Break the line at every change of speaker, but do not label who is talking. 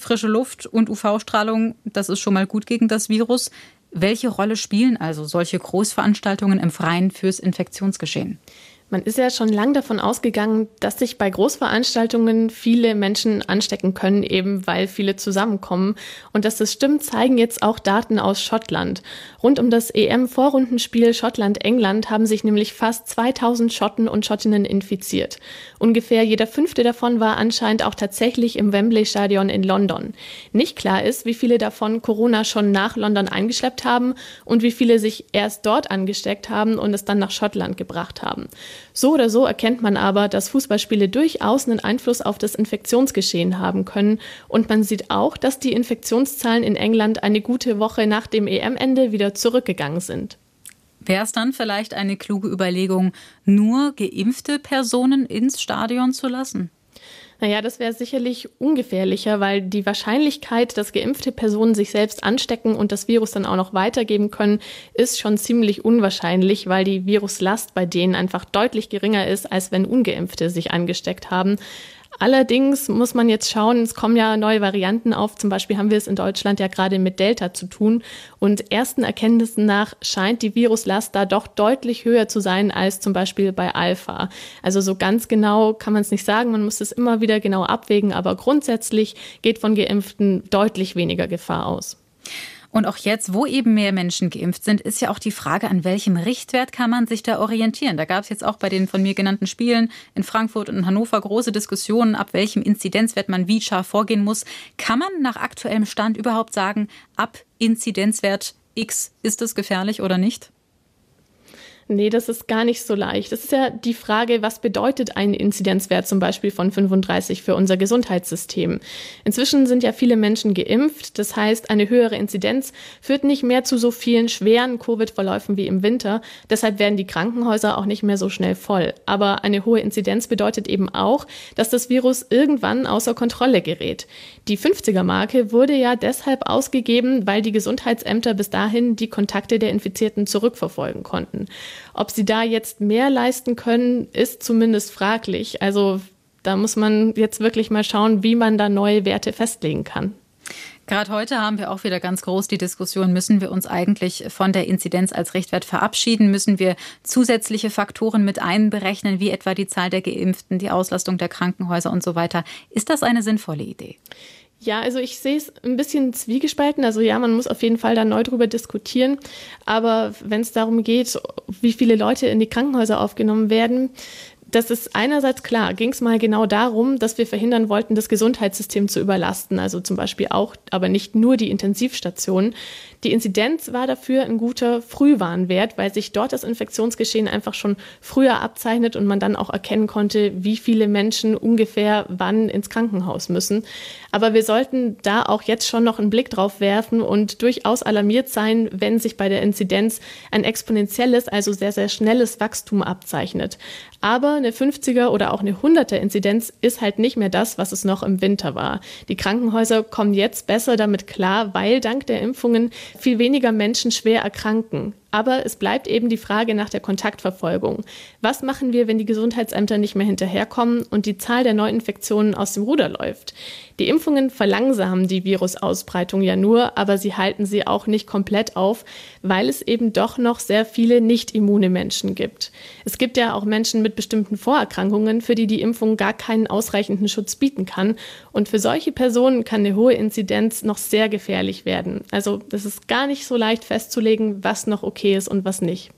frische Luft und UV-Strahlung, das ist schon mal gut gegen das Virus. Welche Rolle spielen also solche Großveranstaltungen im Freien fürs Infektionsgeschehen?
Man ist ja schon lange davon ausgegangen, dass sich bei Großveranstaltungen viele Menschen anstecken können, eben weil viele zusammenkommen. Und dass das stimmt, zeigen jetzt auch Daten aus Schottland. Rund um das EM-Vorrundenspiel Schottland-England haben sich nämlich fast 2000 Schotten und Schottinnen infiziert. Ungefähr jeder 5. davon war anscheinend auch tatsächlich im Wembley-Stadion in London. Nicht klar ist, wie viele davon Corona schon nach London eingeschleppt haben und wie viele sich erst dort angesteckt haben und es dann nach Schottland gebracht haben. So oder so erkennt man aber, dass Fußballspiele durchaus einen Einfluss auf das Infektionsgeschehen haben können. Und man sieht auch, dass die Infektionszahlen in England eine gute Woche nach dem EM-Ende wieder zurückgegangen sind.
Wäre es dann vielleicht eine kluge Überlegung, nur geimpfte Personen ins Stadion zu lassen?
Naja, das wäre sicherlich ungefährlicher, weil die Wahrscheinlichkeit, dass geimpfte Personen sich selbst anstecken und das Virus dann auch noch weitergeben können, ist schon ziemlich unwahrscheinlich, weil die Viruslast bei denen einfach deutlich geringer ist, als wenn Ungeimpfte sich angesteckt haben. Allerdings muss man jetzt schauen, es kommen ja neue Varianten auf. Zum Beispiel haben wir es in Deutschland ja gerade mit Delta zu tun. Und ersten Erkenntnissen nach scheint die Viruslast da doch deutlich höher zu sein als zum Beispiel bei Alpha. Also so ganz genau kann man es nicht sagen. Man muss es immer wieder genau abwägen. Aber grundsätzlich geht von Geimpften deutlich weniger Gefahr aus.
Und auch jetzt, wo eben mehr Menschen geimpft sind, ist ja auch die Frage, an welchem Richtwert kann man sich da orientieren? Da gab es jetzt auch bei den von mir genannten Spielen in Frankfurt und in Hannover große Diskussionen, ab welchem Inzidenzwert man wie scharf vorgehen muss. Kann man nach aktuellem Stand überhaupt sagen, ab Inzidenzwert X ist es gefährlich oder nicht?
Nee, das ist gar nicht so leicht. Das ist ja die Frage, was bedeutet ein Inzidenzwert zum Beispiel von 35 für unser Gesundheitssystem? Inzwischen sind ja viele Menschen geimpft. Das heißt, eine höhere Inzidenz führt nicht mehr zu so vielen schweren Covid-Verläufen wie im Winter. Deshalb werden die Krankenhäuser auch nicht mehr so schnell voll. Aber eine hohe Inzidenz bedeutet eben auch, dass das Virus irgendwann außer Kontrolle gerät. Die 50er-Marke wurde ja deshalb ausgegeben, weil die Gesundheitsämter bis dahin die Kontakte der Infizierten zurückverfolgen konnten. Ob sie da jetzt mehr leisten können, ist zumindest fraglich. Also da muss man jetzt wirklich mal schauen, wie man da neue Werte festlegen kann.
Gerade heute haben wir auch wieder ganz groß die Diskussion, müssen wir uns eigentlich von der Inzidenz als Richtwert verabschieden? Müssen wir zusätzliche Faktoren mit einberechnen, wie etwa die Zahl der Geimpften, die Auslastung der Krankenhäuser und so weiter? Ist das eine sinnvolle Idee?
Ja, also ich sehe es ein bisschen zwiegespalten. Also ja, man muss auf jeden Fall da neu drüber diskutieren. Aber wenn es darum geht, wie viele Leute in die Krankenhäuser aufgenommen werden, das ist einerseits klar, ging es mal genau darum, dass wir verhindern wollten, das Gesundheitssystem zu überlasten. Also zum Beispiel auch, aber nicht nur die Intensivstationen. Die Inzidenz war dafür ein guter Frühwarnwert, weil sich dort das Infektionsgeschehen einfach schon früher abzeichnet und man dann auch erkennen konnte, wie viele Menschen ungefähr wann ins Krankenhaus müssen. Aber wir sollten da auch jetzt schon noch einen Blick drauf werfen und durchaus alarmiert sein, wenn sich bei der Inzidenz ein exponentielles, also sehr, sehr schnelles Wachstum abzeichnet. Aber eine 50er oder auch eine 100er Inzidenz ist halt nicht mehr das, was es noch im Winter war. Die Krankenhäuser kommen jetzt besser damit klar, weil dank der Impfungen viel weniger Menschen schwer erkranken. Aber es bleibt eben die Frage nach der Kontaktverfolgung. Was machen wir, wenn die Gesundheitsämter nicht mehr hinterherkommen und die Zahl der Neuinfektionen aus dem Ruder läuft? Die Impfungen verlangsamen die Virusausbreitung ja nur, aber sie halten sie auch nicht komplett auf, weil es eben doch noch sehr viele nicht immune Menschen gibt. Es gibt ja auch Menschen mit bestimmten Vorerkrankungen, für die die Impfung gar keinen ausreichenden Schutz bieten kann. Und für solche Personen kann eine hohe Inzidenz noch sehr gefährlich werden. Also das ist gar nicht so leicht festzulegen, was noch okay ist und was nicht.